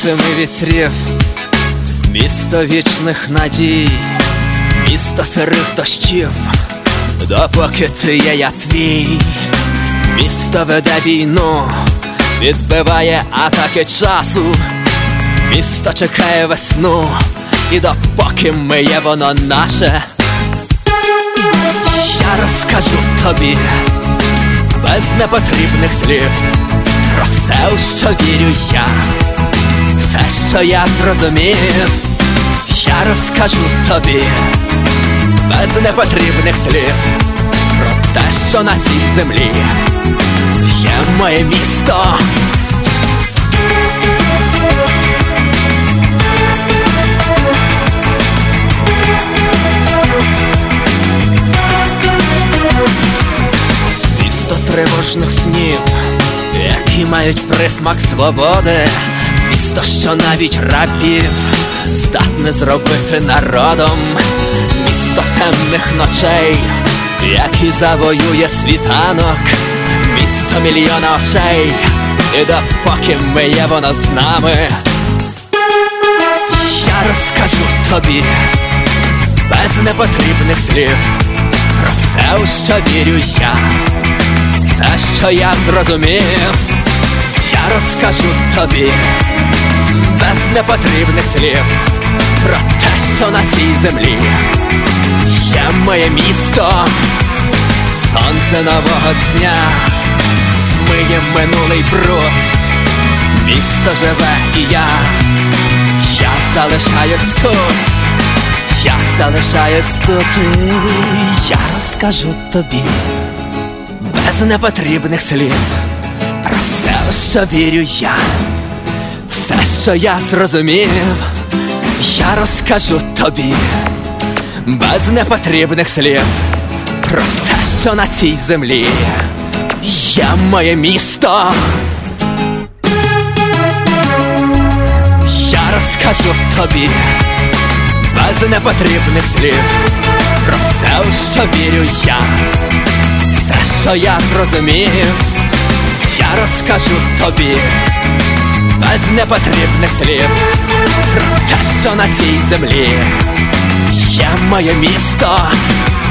семи вітрів, місто вічних надій, місто сирих дощів, допоки ти є, я твій. Місто веде війну, відбиває атаки часу, місто чекає весну, і допоки ми є, воно наше. Я розкажу тобі без непотрібних слів про все, у що вірю я, все, що я зрозумів. Я розкажу тобі без непотрібних слів про те, що на цій землі є моє місто. Місто тривожних снів, які мають присмак свободи, місто, що навіть рабів здатне зробити народом, місто темних ночей, які завоює світанок, місто мільйона очей, і допоки ми є, воно з нами. Я розкажу тобі без непотрібних слів про все, у що вірю я, все, що я зрозумів. Я розкажу тобі без непотрібних слів про те, що на цій землі є моє місто. Сонце нового дня змиє минулий бруд, місто живе і я залишаюсь тут, я залишаюсь тут. Я розкажу тобі без непотрібних слів про все, у що вірю я, все, що я зрозумів. Я розкажу тобі без непотрібних слів про те, що на цій землі є моє місто. Я розкажу тобі без непотрібних слів про все, у що вірю я, все, що я зрозумів. Я розкажу тобі без непотрібних слів про те, що на цій землі є моє місто.